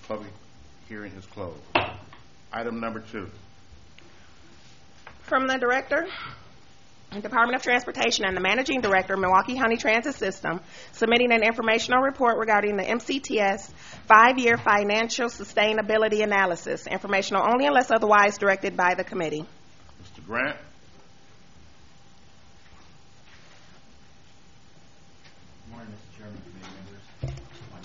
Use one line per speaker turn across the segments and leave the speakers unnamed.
Public hearing is closed. Item number 2.
From the Director, Department of Transportation, and the Managing Director, Milwaukee County Transit System, submitting an informational report regarding the MCTS 5-year financial sustainability analysis. Informational only unless otherwise directed by the committee.
Mr. Grant.
Good morning, Mr. Chairman, committee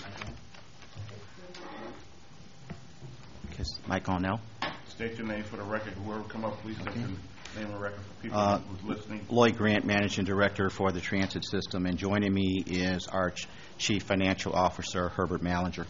members. Mic on now?
State your name for the record. Whoever come up, please state your name and record for people who's listening.
Lloyd Grant, Managing Director for the Transit System, and joining me is our Chief Financial Officer, Herbert Mallinger.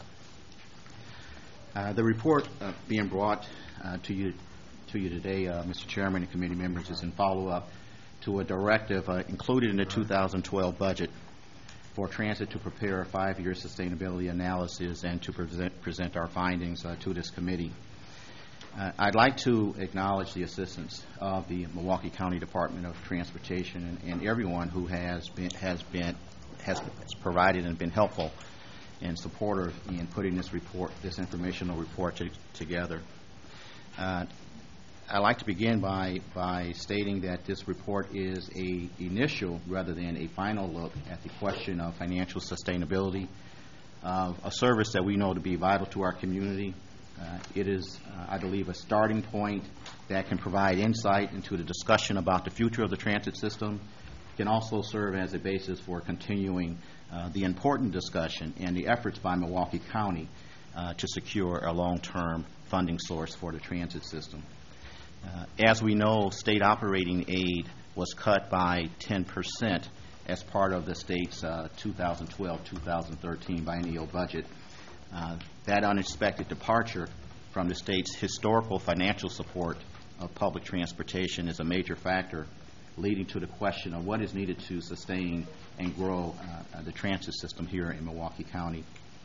The report being brought to you today, Mr. Chairman and committee members, is in follow-up to a directive included in the 2012 budget for Transit to prepare a 5-year sustainability analysis and to present our findings to this committee. I'd like to acknowledge the assistance of the Milwaukee County Department of Transportation and everyone who has provided and been helpful and supportive in putting this informational report together. I'd like to begin by stating that this report is an initial rather than a final look at the question of financial sustainability of a service that we know to be vital to our community. It is, I believe, a starting point that can provide insight into the discussion about the future of the transit system. It can also serve as a basis for continuing the important discussion and the efforts by Milwaukee County to secure a long-term funding source for the transit system. As we know, state operating aid was cut by 10% as part of the state's 2012-2013 biennial budget. That unexpected departure from the state's historical financial support of public transportation is a major factor leading to the question of what is needed to sustain and grow the transit system here in Milwaukee County.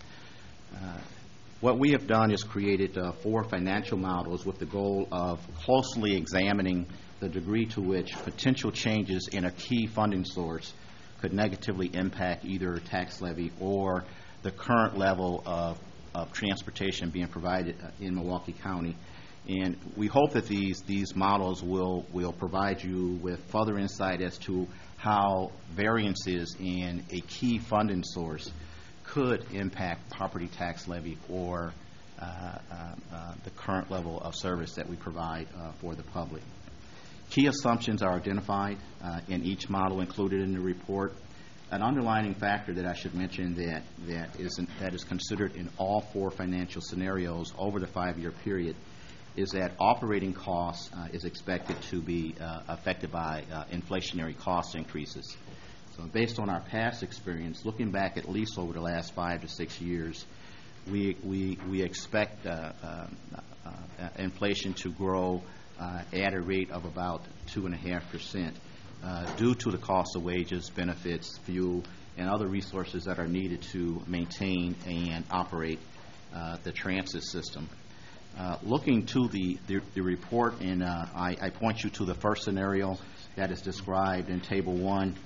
What we have done is created 4 financial models with the goal of closely examining the degree to which potential changes in a key funding source could negatively impact either tax levy or the current level of transportation being provided in Milwaukee County. And we hope that these models will provide you with further insight as to how variances in a key funding source could impact property tax levy or the current level of service that we provide for the public. Key assumptions are identified in each model included in the report. An underlining factor that I should mention that is considered in all 4 financial scenarios over the 5-year period is that operating costs is expected to be affected by inflationary cost increases. So based on our past experience, looking back at least over the last 5 to 6 years, we expect inflation to grow at a rate of about 2.5%. Due to the cost of wages, benefits, fuel, and other resources that are needed to maintain and operate the transit system. Looking to the report, and I point you to the first scenario that is described in Table 1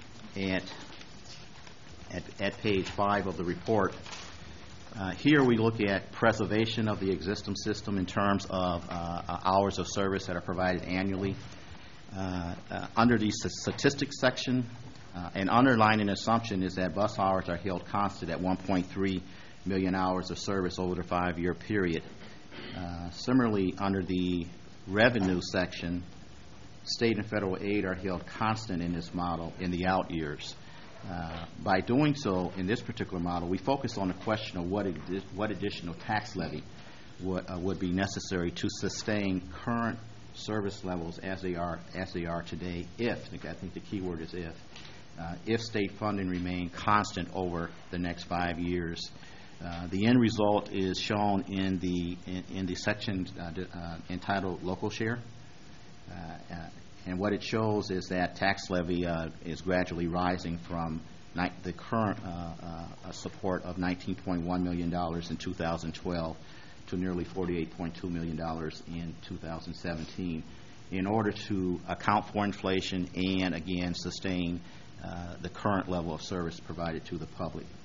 at page 5 of the report. Here we look at preservation of the existing system in terms of hours of service that are provided annually. Under the statistics section, an underlying assumption is that bus hours are held constant at 1.3 million hours of service over the 5-year period. Similarly, under the revenue section, state and federal aid are held constant in this model in the out years. By doing so, in this particular model, we focus on the question of what additional tax levy would be necessary to sustain current service levels as they are today. I think the key word is if state funding remain constant over the next 5 years. The end result is shown in the section entitled Local Share. And what it shows is that tax levy is gradually rising from the current support of $19.1 million in 2012 to nearly $48.2 million in 2017 in order to account for inflation and, again, sustain the current level of service provided to the public.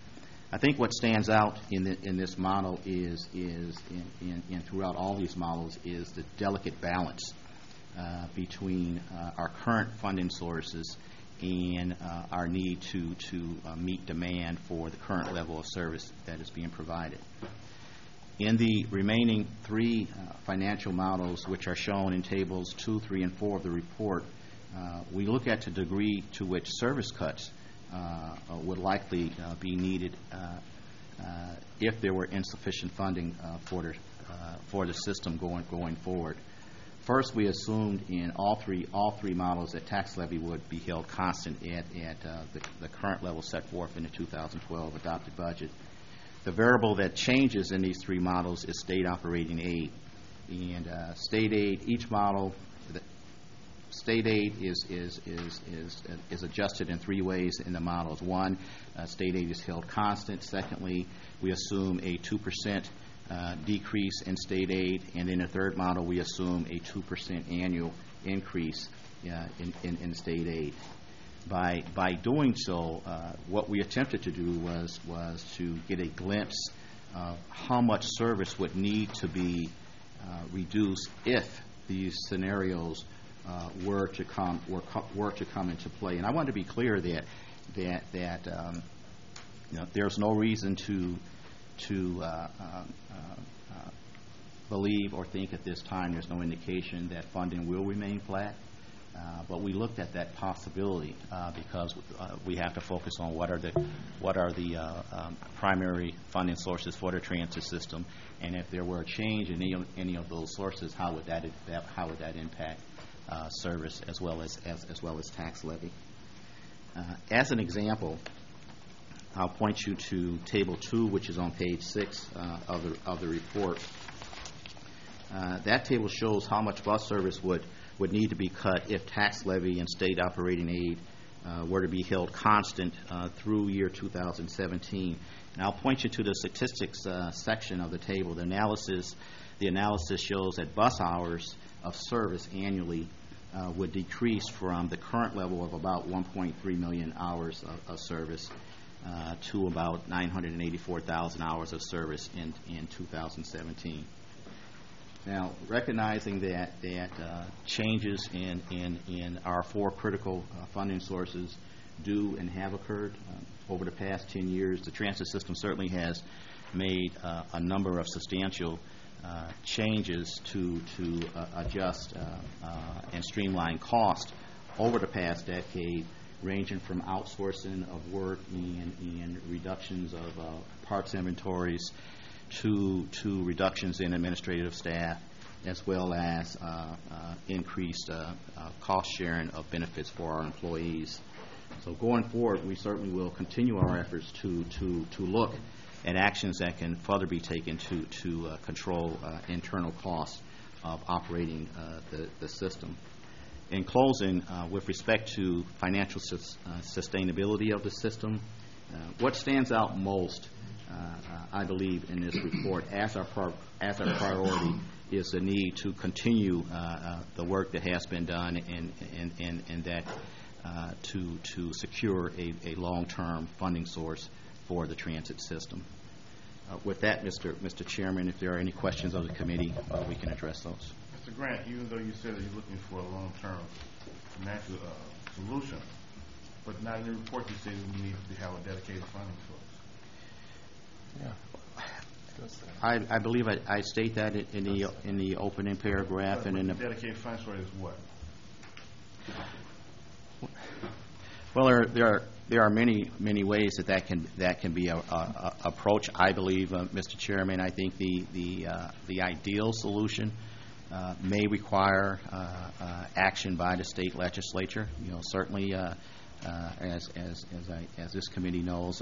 I think what stands out in this model is and throughout all these models is the delicate balance between our current funding sources and our need to meet demand for the current level of service that is being provided. In the remaining three financial models, which are shown in tables 2, 3, and 4 of the report, we look at the degree to which service cuts would likely be needed if there were insufficient funding for the system going forward. First, we assumed in all three models that tax levy would be held constant at the current level set forth in the 2012 adopted budget. The variable that changes in these three models is state operating aid. And state aid, each model, state aid is adjusted in three ways in the models. One, state aid is held constant. Secondly, we assume a 2% decrease in state aid, and in a third model, we assume a 2% annual increase in state aid. By doing so, what we attempted to do was to get a glimpse of how much service would need to be reduced if these scenarios were to come into play. And I want to be clear that there's no reason to believe or think at this time there's no indication that funding will remain flat. But we looked at that possibility because we have to focus on what are the primary funding sources for the transit system, and if there were a change in any of those sources, how would that impact service as well as tax levy? As an example, I'll point you to Table 2, which is on page 6 of the report. That table shows how much bus service would need to be cut if tax levy and state operating aid were to be held constant through year 2017. And I'll point you to the statistics section of the table. The analysis shows that bus hours of service annually would decrease from the current level of about 1.3 million hours of service to about 984,000 hours of service in 2017. Now, recognizing that changes in our four critical funding sources do and have occurred over the past 10 years, the transit system certainly has made a number of substantial changes to adjust and streamline cost over the past decade, ranging from outsourcing of work and reductions of parts inventories to reductions in administrative staff, as well as increased cost sharing of benefits for our employees. So going forward, we certainly will continue our efforts to look at actions that can further be taken to control internal costs of operating the system. In closing, with respect to financial sustainability of the system, what stands out most I believe in this report as our priority is the need to continue the work that has been done and that to secure a long-term funding source for the transit system. With that, Mr. Chairman, if there are any questions of the committee, we can address those.
Mr. Grant, even though you said that you're looking for a long-term financial solution, but not in the report you say we need to have a dedicated funding source.
Yeah.
I believe I state that in the opening paragraph and in the
dedicated funding source is what?
Well, there are many ways that can be approached. I believe, Mr. Chairman, I think the ideal solution may require action by the state legislature. You know, certainly as this committee knows,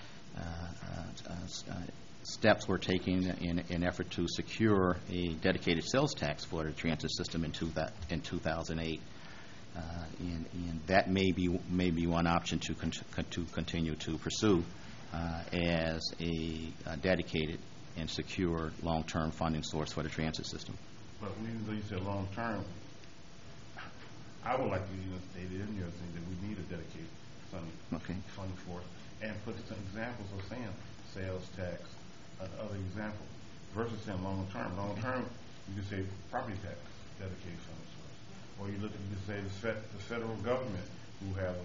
steps were taken in an effort to secure a dedicated sales tax for the transit system in 2008. And that may be one option to continue to pursue as a dedicated and secure long-term funding source for the transit system.
But even though you said long-term, I would like to state in your thing that we need a dedicated funding for it, and put some examples of saying sales tax, other examples, versus saying long term. Long term, you can say property tax, dedicated funding source. Or you can say the federal government who have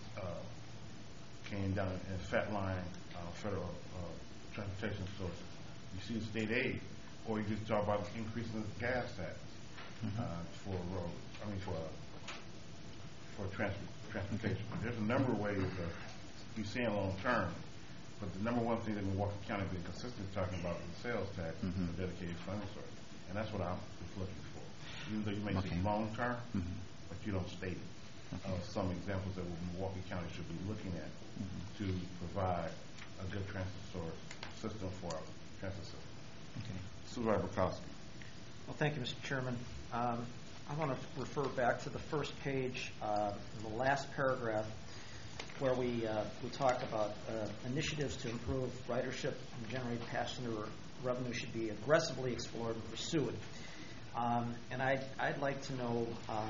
came down and flatline federal transportation sources. You see the state aid, or you just talk about increasing the gas tax for roads. I mean for transportation. There's a number of ways that you're saying long term, but the number one thing that Milwaukee County has been consistent talking about is the sales tax, the dedicated funding source, and that's what I'm looking for. Even though you may say long term, but you don't state it. Some examples that Milwaukee County should be looking at to provide a good transit source system for our transit system.
Okay.
Supervisor Bukowski.
Well, thank you, Mr. Chairman. I want to refer back to the first page, the last paragraph, where we talk about initiatives to improve ridership and generate passenger revenue should be aggressively explored and pursued. And I'd like to know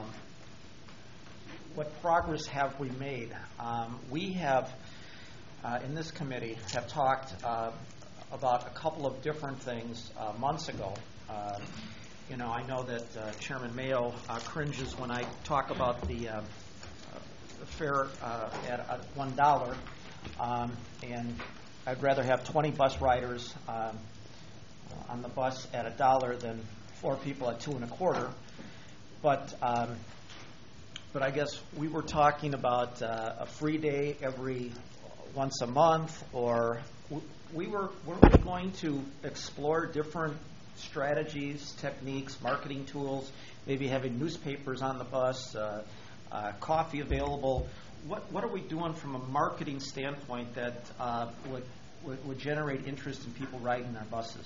what progress have we made. We have, in this committee, have talked about a couple of different things months ago. I know that Chairman Mayo cringes when I talk about the fare at $1, and I'd rather have 20 bus riders on the bus at $1 than 4 people at $2.25. But I guess we were talking about a free day every once a month, or we're going to explore different strategies, techniques, marketing tools, maybe having newspapers on the bus, coffee available. What are we doing from a marketing standpoint that would generate interest in people riding our buses?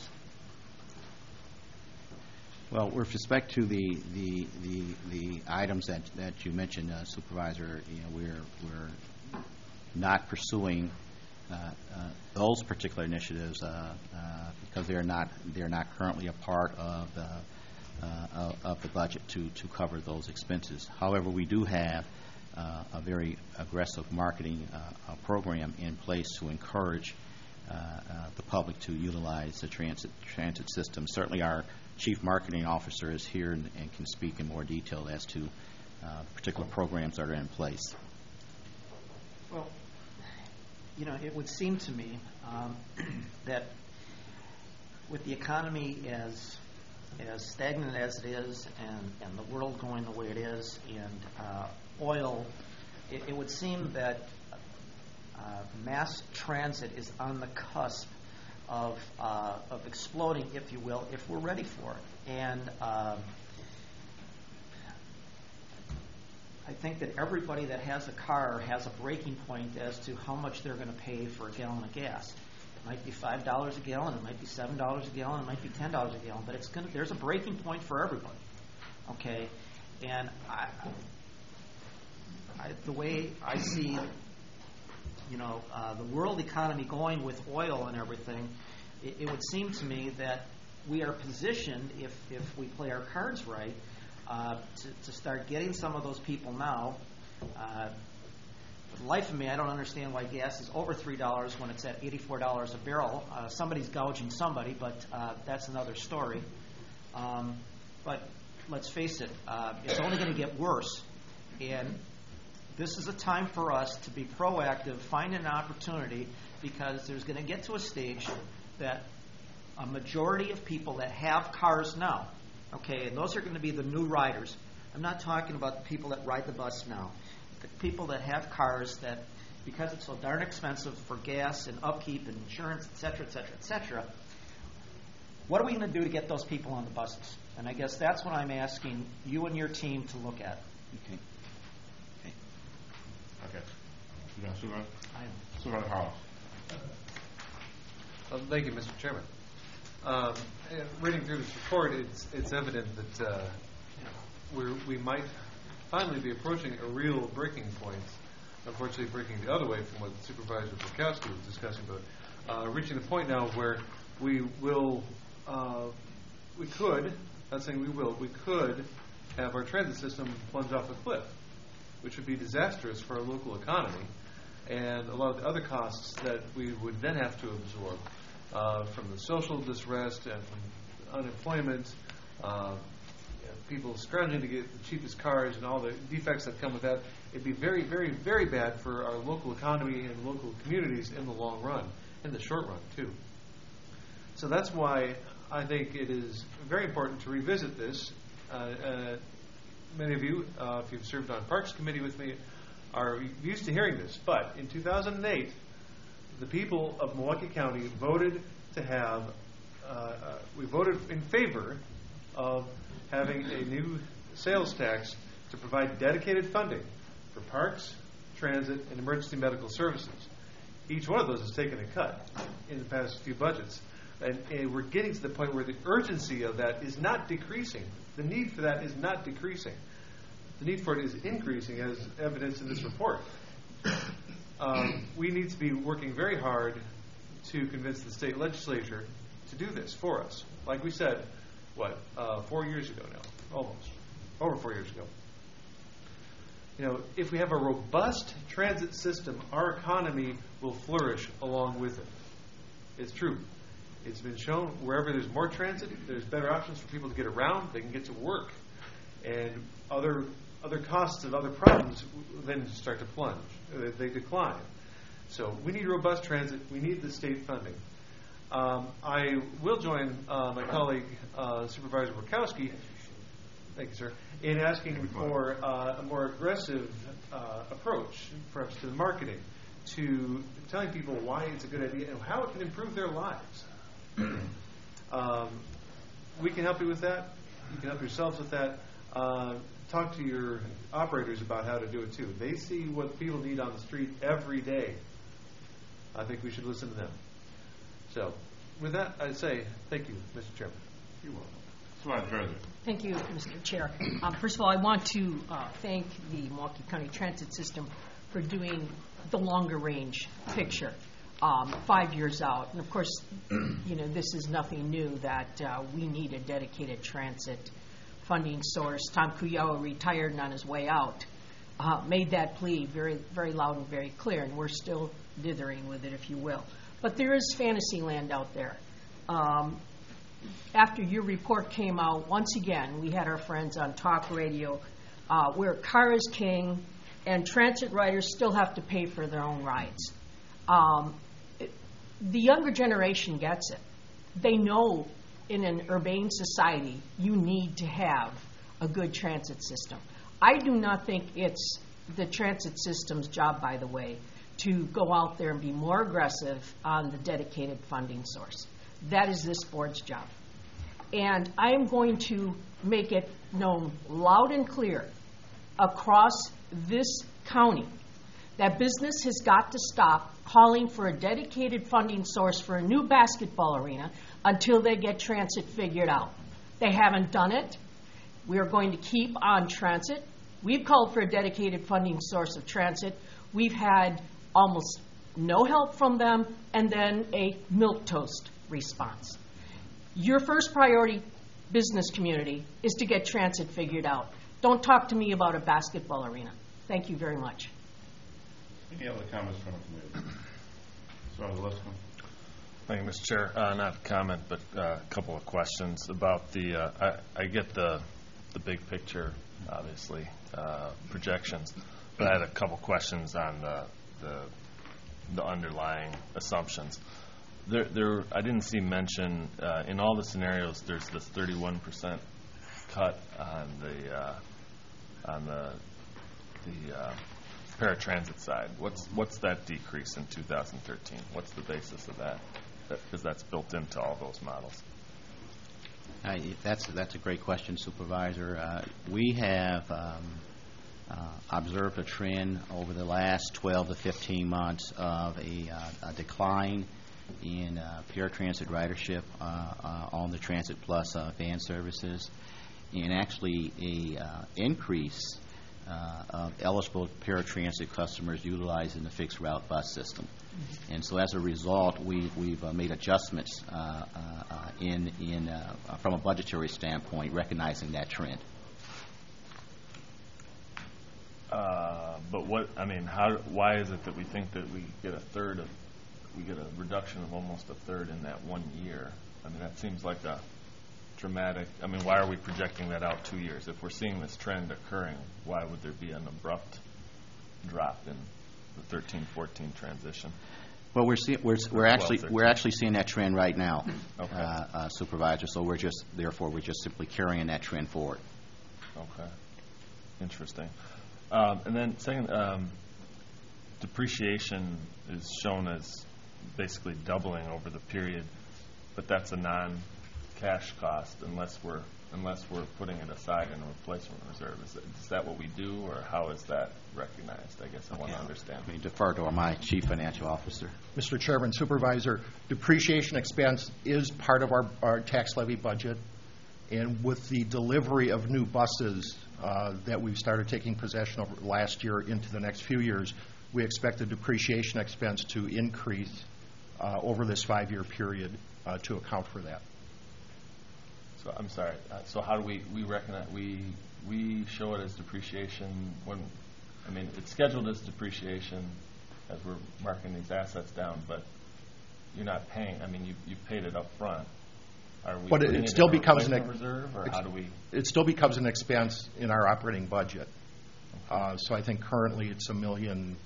Well, with respect to the items that you mentioned, Supervisor, we're not pursuing those particular initiatives because they're not currently a part of the budget to cover those expenses. However, we do have a very aggressive marketing program in place to encourage the public to utilize the transit system. Certainly, our Chief Marketing Officer is here and can speak in more detail as to particular programs that are in place.
Well, it would seem to me that with the economy as stagnant as it is, and the world going the way it is, and oil, it would seem that mass transit is on the cusp of exploding, if you will, if we're ready for it. And I think that everybody that has a car has a breaking point as to how much they're going to pay for a gallon of gas. It might be $5 a gallon, it might be $7 a gallon, it might be $10 a gallon, but there's a breaking point for everybody. Okay, and the way I see, the world economy going with oil and everything, it would seem to me that we are positioned, if we play our cards right, to start getting some of those people now. For the life of me, I don't understand why gas is over $3 when it's at $84 a barrel. Somebody's gouging somebody, but that's another story. But let's face it, it's only going to get worse. And this is a time for us to be proactive, find an opportunity, because there's going to get to a stage that a majority of people that have cars now, okay, and those are going to be the new riders. I'm not talking about the people that ride the bus now. The people that have cars that, because it's so darn expensive for gas and upkeep and insurance, et cetera, et cetera, et cetera, what are we going to do to get those people on the buses? And I guess that's what I'm asking you and your team to look at.
Okay.
Okay. You got Supervisor?
I am.
Supervisor House.
Thank you, Mr. Chairman. Reading through this report, it's evident that we might finally be approaching a real breaking point. Unfortunately, breaking the other way from what Supervisor Bukowski was discussing about, reaching the point now where we could, not saying we will, we could have our transit system plunge off a cliff, which would be disastrous for our local economy. and a lot of the other costs that we would then have to absorb from the social distress and from unemployment, people scrounging to get the cheapest cars and all the defects that come with that. It'd be very, very, very bad for our local economy and local communities in the long run, in the short run, too. So that's why I think it is very important to revisit this. Many of you, if you've served on Parks Committee with me, are used to hearing this. But in 2008, the people of Milwaukee County voted to have, we voted in favor of having a new sales tax to provide dedicated funding for parks, transit, and emergency medical services. Each one of those has taken a cut in the past few budgets. And we're getting to the point where the urgency of that is not decreasing. The need for that is not decreasing. The need for it is increasing, as evidenced in this report. We need to be working very hard to convince the state legislature to do this for us. Like we said, 4 years ago now, almost, over 4 years ago. You know, if we have a robust transit system, our economy will flourish along with it. It's true. It's been shown wherever there's more transit, there's better options for people to get around. They can get to work, and other costs of other problems then start to plunge. They decline. So we need robust transit. We need the state funding. I will join my colleague Supervisor Wachowski. Thank you, sir. In asking for a more aggressive approach, perhaps to the marketing, to telling people why it's a good idea and how it can improve their lives. We can help you with that. You can help yourselves with that. Talk to your operators about how to do it too. They see what people need on the street every day. I think we should listen to them. So, with that, I'd say thank you, Mr. Chairman.
You're welcome. Supervisor Dresser.
Thank you, Mr. Chair. First of all, I want to thank the Milwaukee County Transit System for doing the longer range picture, 5 years out. And of course, you know, this is nothing new that we need a dedicated transit funding source. Tom Kuyawa, retired and on his way out, made that plea very, very loud and very clear, and we're still dithering with it, if you will. But there is fantasy land out there. After your report came out, once again, we had our friends on talk radio where car is king and transit riders still have to pay for their own rides. The younger generation gets it. They know in an urbane society you need to have a good transit system. I do not think it's the transit system's job, by the way, to go out there and be more aggressive on the dedicated funding source. That is this board's job. And I am going to make it known loud and clear across this county that business has got to stop calling for a dedicated funding source for a new basketball arena until they get transit figured out. They haven't done it. We are going to keep on transit. We've called for a dedicated funding source of transit. We've had almost no help from them, and then a milquetoast response. Your first priority, business community, is to get transit figured out. Don't talk to me about a basketball arena. Thank you very much.
Any other comments from the committee? Supervisor Luscombe.
Thank you, Mr. Chair. Not a comment, but a couple of questions about the. I get the big picture, obviously, projections, but I had a couple questions on the underlying assumptions. I didn't see mention in all the scenarios. There's this 31% cut on the paratransit side. What's that decrease in 2013? What's the basis of that? Because that's built into all those models.
That's a great question, Supervisor. We have observed a trend over the last 12 to 15 months of a decline in paratransit ridership on the Transit Plus van services, and actually a increase of eligible paratransit customers utilizing the fixed route bus system. And so as a result, we've made adjustments from a budgetary standpoint, recognizing that trend.
But why is it that we think that we get a reduction of almost a third in that 1 year? I mean, that seems like a dramatic, why are we projecting that out 2 years? If we're seeing this trend occurring, why would there be an abrupt drop in the 13-14 transition?
Well, we're actually seeing that trend right now,
Okay.
Supervisor. So we're just simply carrying that trend forward.
Okay. Interesting. And then second, depreciation is shown as basically doubling over the period, but that's a non-cash cost unless we're putting it aside in a replacement reserve. Is that what we do, or how is that recognized? I guess I want to understand.
Let me defer to my Chief Financial Officer.
Mr. Chairman, Supervisor, depreciation expense is part of our tax levy budget, and with the delivery of new buses that we've started taking possession of last year into the next few years, we expect the depreciation expense to increase over this 5-year period to account for that.
So I'm sorry. So how do we recognize? We show it as depreciation when, it's scheduled as depreciation as we're marking these assets down, but you're not paying. You paid it up front. Are we? But it still becomes an reserve, or how do we?
It still becomes an expense in our operating budget. So I think currently it's $1.7 million.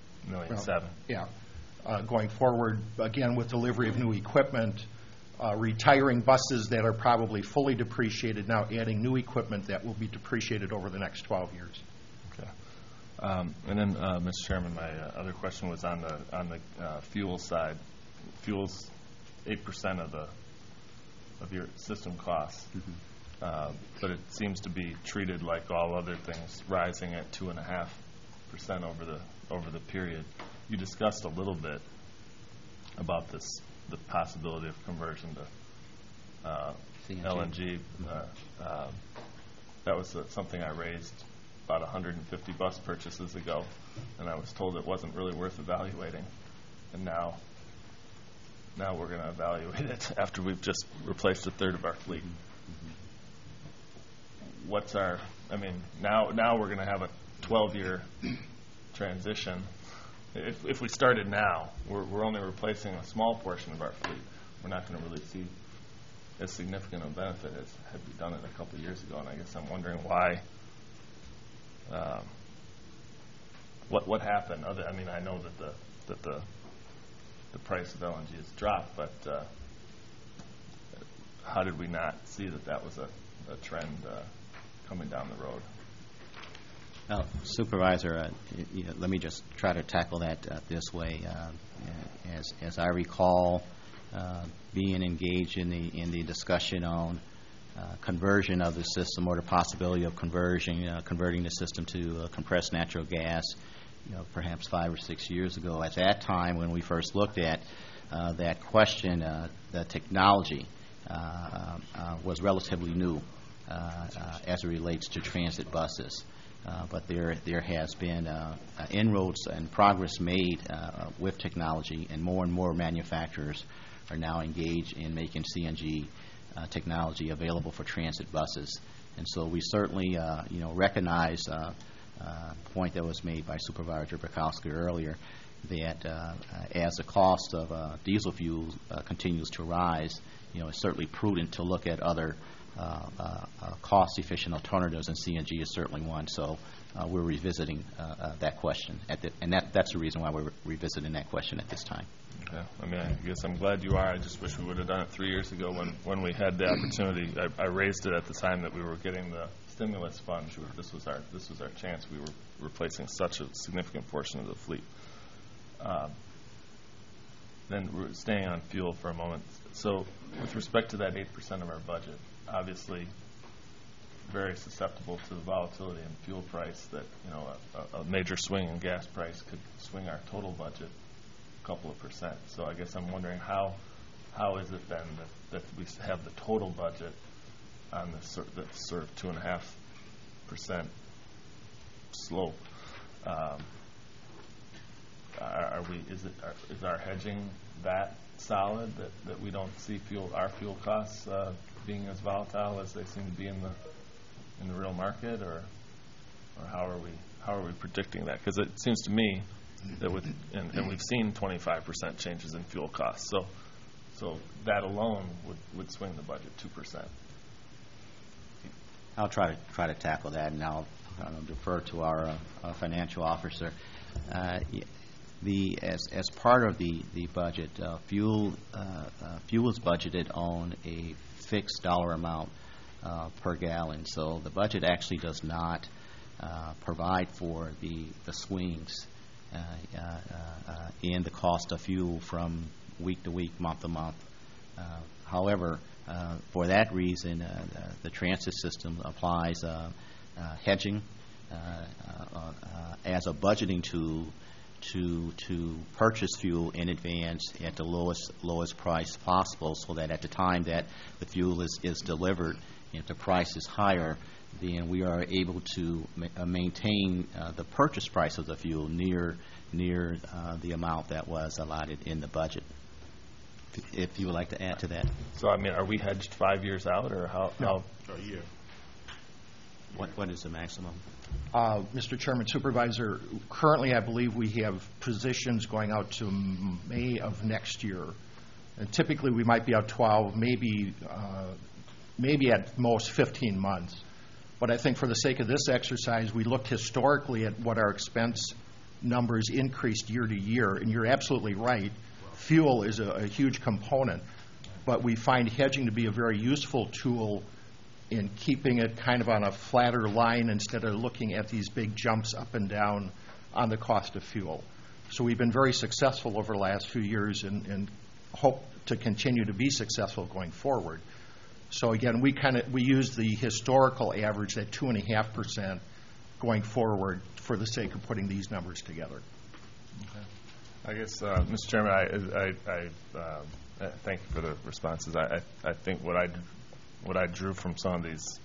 Yeah. Going forward, again with delivery of new equipment. Retiring buses that are probably fully depreciated now, adding new equipment that will be depreciated over the next 12 years.
Okay. And then, Mr. Chairman, my other question was on the fuel side. Fuel's 8% of your system costs, but it seems to be treated like all other things, rising at 2.5% over the period. You discussed a little bit about the possibility of conversion to LNG. That was something I raised about 150 bus purchases ago, and I was told it wasn't really worth evaluating. And now we're going to evaluate it after we've just replaced a third of our fleet. What's our? Now we're going to have a 12-year transition. If we started now, we're only replacing a small portion of our fleet. We're not going to really see as significant a benefit as had we done it a couple of years ago. And I guess I'm wondering why. What happened? I know that the price of LNG has dropped, but how did we not see that was a trend coming down the road?
Well, Supervisor, let me just try to tackle that this way. As I recall, being engaged in the discussion on conversion of the system, or the possibility of converting the system to compressed natural gas, perhaps 5 or 6 years ago. At that time, when we first looked at that question, the technology was relatively new as it relates to transit buses. But there has been inroads and progress made with technology, and more manufacturers are now engaged in making CNG technology available for transit buses. And so we certainly recognize the point that was made by Supervisor Bukowski earlier, that as the cost of diesel fuel continues to rise, it's certainly prudent to look at other cost-efficient alternatives, and CNG is certainly one. So we're revisiting that question, and that's the reason why we're revisiting that question at this time.
Okay. I guess I'm glad you are. I just wish we would have done it 3 years ago when we had the opportunity. I raised it at the time that we were getting the stimulus funds. This was our chance. We were replacing such a significant portion of the fleet. Then we're staying on fuel for a moment. So with respect to that 8% of our budget, obviously very susceptible to the volatility in fuel price, that a major swing in gas price could swing our total budget a couple of percent. So I guess I'm wondering how is it then that we have the total budget on the sort of 2.5% slope? Is our hedging that solid that we don't see our fuel costs being as volatile as they seem to be in the real market, or how how are we predicting that? Because it seems to me that and we've seen 25% changes in fuel costs. So that alone would swing the budget 2%.
I'll try to tackle that, and I'll defer to our financial officer. As part of the budget, fuel is budgeted on a fixed dollar amount per gallon. So the budget actually does not provide for the swings in the cost of fuel from week to week, month to month. However, for that reason, the transit system applies hedging as a budgeting tool to purchase fuel in advance at the lowest price possible, so that at the time that the fuel is delivered, if the price is higher, then we are able to maintain the purchase price of the fuel near the amount that was allotted in the budget. If you would like to add to that.
So, I mean, are we hedged 5 years out, or how?
A year.
What is the maximum?
Mr. Chairman, Supervisor, currently I believe we have positions going out to May of next year. And typically we might be out 12, maybe at most 15 months. But I think for the sake of this exercise, we looked historically at what our expense numbers increased year to year. And you're absolutely right. Fuel is a huge component. But we find hedging to be a very useful tool in keeping it kind of on a flatter line instead of looking at these big jumps up and down on the cost of fuel. So we've been very successful over the last few years and hope to continue to be successful going forward. So again, we use the historical average at 2.5% going forward for the sake of putting these numbers together.
Okay. I guess, Mr. Chairman, I thank you for the responses. I think what I drew from some of these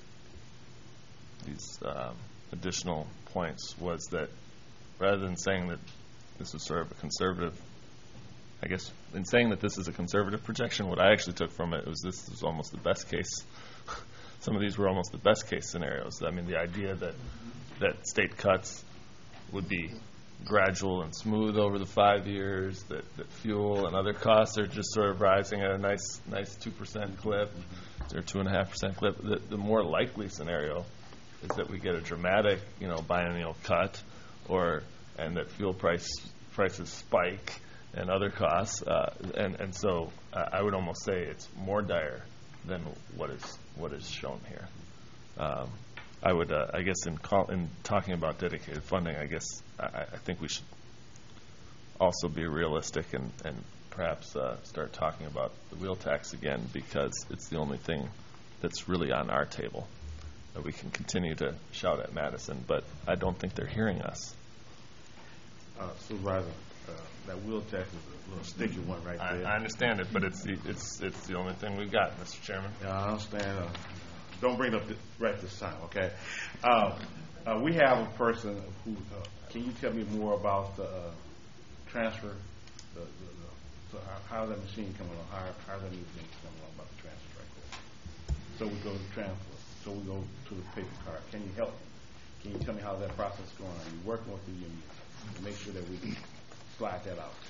additional points was that rather than saying that this is sort of a conservative, I guess, in saying that this is a conservative projection, what I actually took from it was this is almost the best case. Some of these were almost the best case scenarios. I mean, the idea that state cuts would be gradual and smooth over the 5 years, that fuel and other costs are just sort of rising at a nice 2% clip or 2.5% clip. The more likely scenario is that we get a dramatic, biennial cut, and that fuel prices spike and other costs, and so I would almost say it's more dire than what is shown here. I would, I guess, in talking about dedicated funding, I guess I think we should also be realistic and perhaps start talking about the wheel tax again, because it's the only thing that's really on our table. We can continue to shout at Madison, but I don't think they're hearing us.
Supervisor, that wheel tax is a little sticky one right there.
I understand it, but it's the only thing we've got, Mr. Chairman.
Yeah, I understand. Don't bring it up right this time, okay? We have a person who, can you tell me more about the transfer, how that machine coming along, how that new thing coming along about the transfer right there? So we go to transfer, so we go to the paper card. Can you help me? Can you tell me how that process is going? Are you working with the union to make sure that we can slide that out?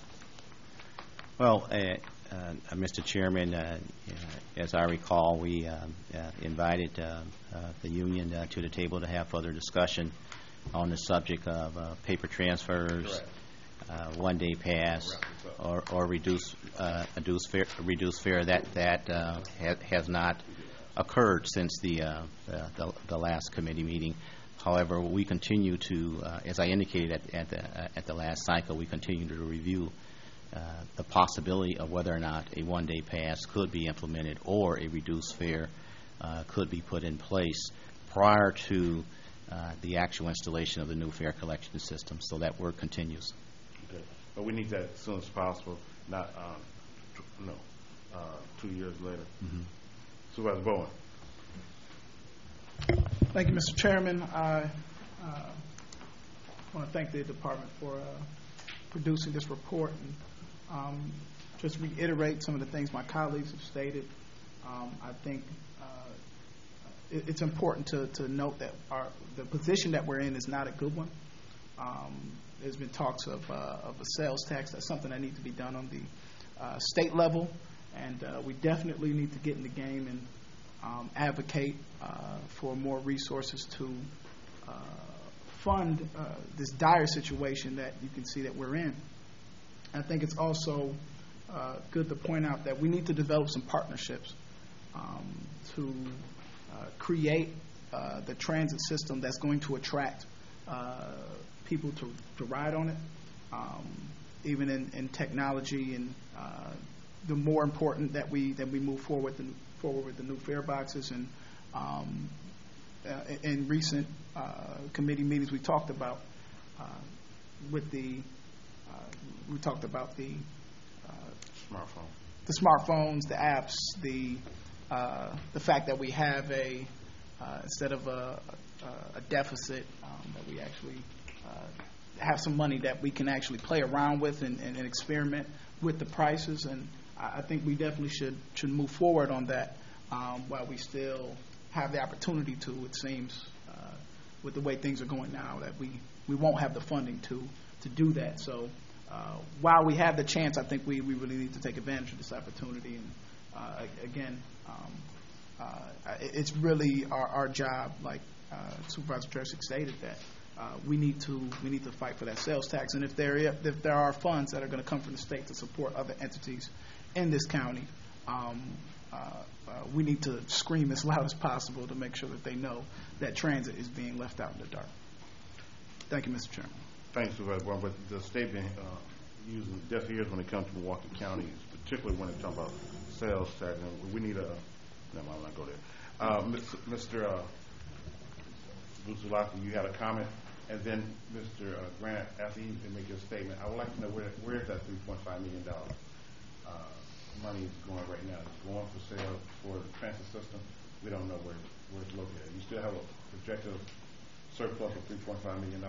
Well, Mr. Chairman, as I recall, we invited the union to the table to have further discussion on the subject of paper transfers, one-day pass, or reduced fare. That has not occurred since the last committee meeting. However, we continue to, as I indicated at the last cycle, we continue to review the possibility of whether or not a one-day pass could be implemented or a reduced fare could be put in place prior to the actual installation of the new fare collection system. So that work continues.
Okay. But we need that as soon as possible, not 2 years later.
Mm-hmm.
Supervisor Bowen.
Thank you, Mr. Chairman. I want to thank the department for producing this report and just reiterate some of the things my colleagues have stated. I think it's important to note that the position that we're in is not a good one. There's been talks of a sales tax. That's something that needs to be done on the state level, and we definitely need to get in the game and advocate for more resources to fund this dire situation that you can see that we're in. I think it's also good to point out that we need to develop some partnerships to create the transit system that's going to attract people to ride on it, even in technology. And the more important that we move forward with the new fare boxes. And in recent committee meetings, we talked about the smartphones, the apps, the fact that we have instead of a deficit, that we actually have some money that we can actually play around with and experiment with the prices. And I think we definitely should move forward on that while we still have the opportunity to. It seems with the way things are going now that we won't have the funding to do that. So while we have the chance, I think we really need to take advantage of this opportunity. And again, it's really our job, like Supervisor Tresick stated, that we need to fight for that sales tax. And if there are funds that are going to come from the state to support other entities in this county, we need to scream as loud as possible to make sure that they know that transit is being left out in the dark. Thank you, Mr. Chairman.
Thanks, Supervisor Brown. But the state been using deaf ears when it comes to Milwaukee County, particularly when it comes about sales tax. And we need a. No, I'm not go there. Mr. Busulaki, you had a comment, and then Mr. Grant, after you make your statement, I would like to know where is that $3.5 million money is going right now? It's going for sale for the transit system. We don't know where it's located. You still have a projected surplus of $3.5 million.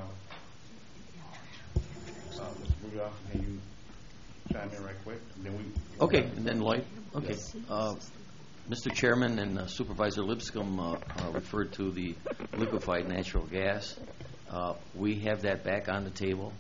Mr. Busulaki, can you chime in right quick? And then
okay, and then Lloyd. Okay. Yes. Mr. Chairman and Supervisor Lipscomb referred to the liquefied natural gas. We have that back on the table.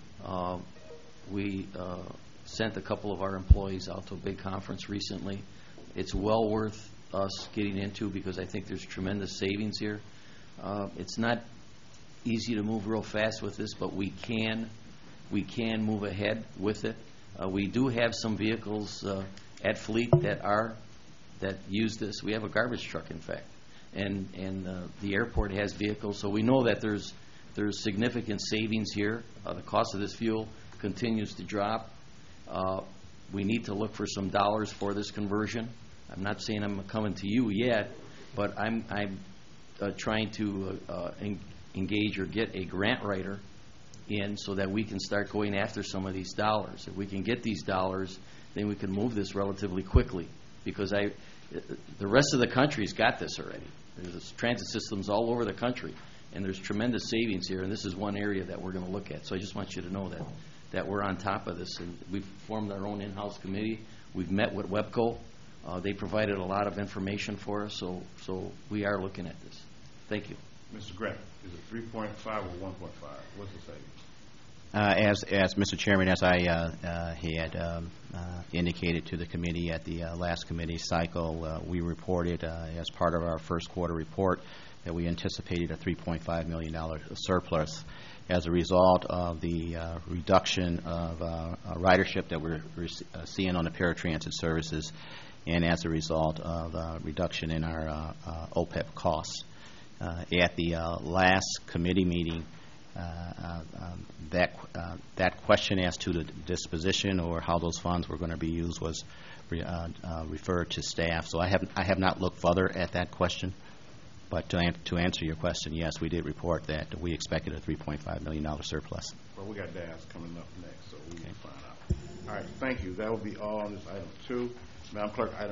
We sent a couple of our employees out to a big conference recently. It's well worth us getting into because I think there's tremendous savings here. It's not easy to move real fast with this, but we can move ahead with it. We do have some vehicles at Fleet that use this. We have a garbage truck, in fact, and the airport has vehicles, so we know that there's significant savings here. The cost of this fuel continues to drop. We need to look for some dollars for this conversion. I'm not saying I'm coming to you yet, but I'm trying to engage or get a grant writer in so that we can start going after some of these dollars. If we can get these dollars, then we can move this relatively quickly, because the rest of the country's got this already. There's transit systems all over the country, and there's tremendous savings here, and this is one area that we're going to look at. So I just want you to know that we're on top of this, and we've formed our own in-house committee. We've met with WEPCO. They provided a lot of information for us, so we are looking at this. Thank you.
Mr. Grant, is it 3.5 or 1.5? What's the savings?
As Mr. Chairman, as I had indicated to the committee at the last committee cycle, we reported as part of our first quarter report that we anticipated a $3.5 million surplus as a result of the reduction of ridership that we're seeing on the paratransit services, and as a result of reduction in our OPEB costs. At the last committee meeting, that question as to the disposition or how those funds were going to be used was referred to staff. So I have not looked further at that question. But to answer your question, yes, we did report that we expected a $3.5 million surplus.
Well, we got DAS coming up next, so we can find out. All right, thank you. That will be all on this item 2. Madam Clerk, item